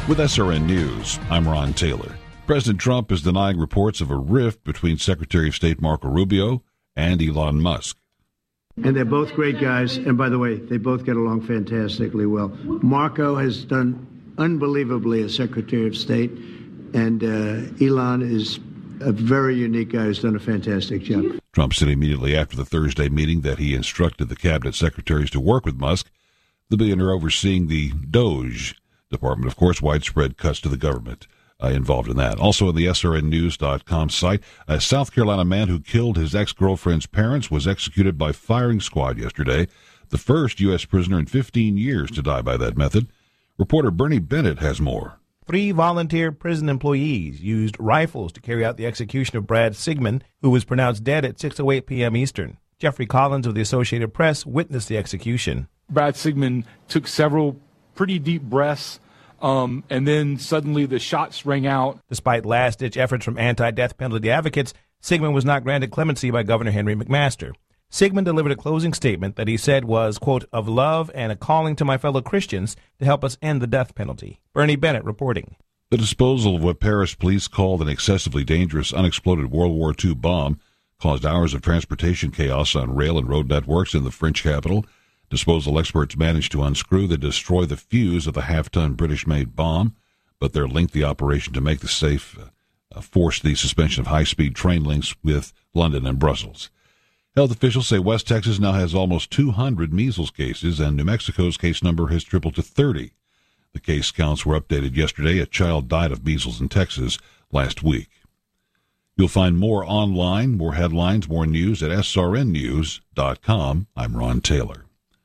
With SRN News, I'm Ron Taylor. President Trump is denying reports of a rift between Secretary of State Marco Rubio and Elon Musk. And they're both great guys. And by the way, they both get along fantastically well. Marco has done unbelievably as Secretary of State, and Elon is a very unique guy who's done a fantastic job. Trump said immediately after the Thursday meeting that he instructed the cabinet secretaries to work with Musk, the billionaire overseeing the DOGE department. Of course, widespread cuts to the government involved in that. Also on the SRNnews.com site, a South Carolina man who killed his ex-girlfriend's parents was executed by firing squad yesterday, the first U.S. prisoner in 15 years to die by that method. Reporter Bernie Bennett has more. 3 volunteer prison employees used rifles to carry out the execution of Brad Sigmund, who was pronounced dead at 6:08 p.m. Eastern. Jeffrey Collins of the Associated Press witnessed the execution. Brad Sigmund took several pretty deep breaths, and then suddenly the shots rang out. Despite last-ditch efforts from anti-death penalty advocates, Sigmund was not granted clemency by Governor Henry McMaster. Sigmund delivered a closing statement that he said was, quote, of love and a calling to my fellow Christians to help us end the death penalty. Bernie Bennett reporting. The disposal of what Paris police called an excessively dangerous unexploded World War II bomb caused hours of transportation chaos on rail and road networks in the French capital. Disposal experts managed to unscrew and destroy the fuse of the half-ton British-made bomb, but their lengthy operation to make the safe forced the suspension of high-speed train links with London and Brussels. Health officials say West Texas now has almost 200 measles cases, and New Mexico's case number has tripled to 30. The case counts were updated yesterday. A child died of measles in Texas last week. You'll find more online, more headlines, more news at srnnews.com. I'm Ron Taylor.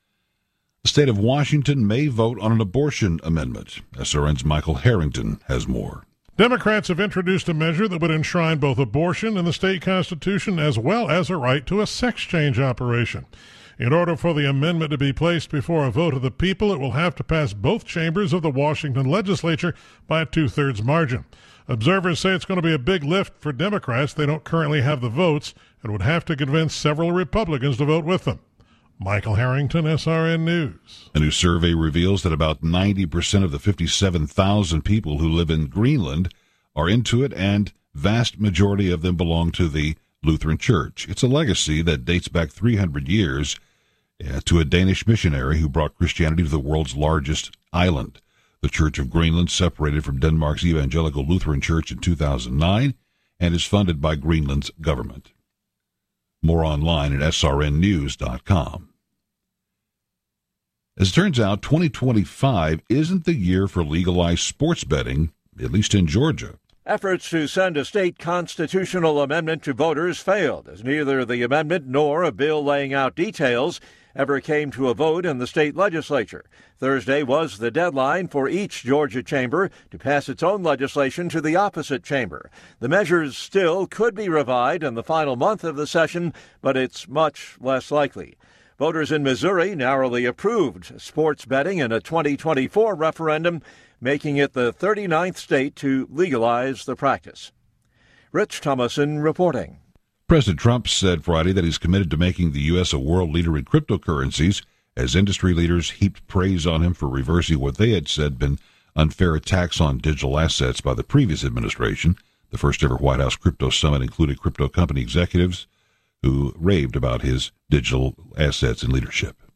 The state of Washington may vote on an abortion amendment. SRN's Michael Harrington has more. Democrats have introduced a measure that would enshrine both abortion in the state constitution as well as a right to a sex change operation. In order for the amendment to be placed before a vote of the people, it will have to pass both chambers of the Washington legislature by a 2/3 margin. Observers say it's going to be a big lift for Democrats. They don't currently have the votes and would have to convince several Republicans to vote with them. Michael Harrington, SRN News. A new survey reveals that about 90% of the 57,000 people who live in Greenland are into it, and vast majority of them belong to the Lutheran Church. It's a legacy that dates back 300 years to a Danish missionary who brought Christianity to the world's largest island. The Church of Greenland separated from Denmark's Evangelical Lutheran Church in 2009 and is funded by Greenland's government. More online at srnnews.com. As it turns out, 2025 isn't the year for legalized sports betting, at least in Georgia. Efforts to send a state constitutional amendment to voters failed, as neither the amendment nor a bill laying out details ever came to a vote in the state legislature. Thursday was the deadline for each Georgia chamber to pass its own legislation to the opposite chamber. The measures still could be revived in the final month of the session, but it's much less likely. Voters in Missouri narrowly approved sports betting in a 2024 referendum, making it the 39th state to legalize the practice. Rich Thomason reporting. President Trump said Friday that he's committed to making the U.S. a world leader in cryptocurrencies, as industry leaders heaped praise on him for reversing what they had said been unfair attacks on digital assets by the previous administration. The first ever White House Crypto Summit included crypto company executives who raved about his digital assets and leadership.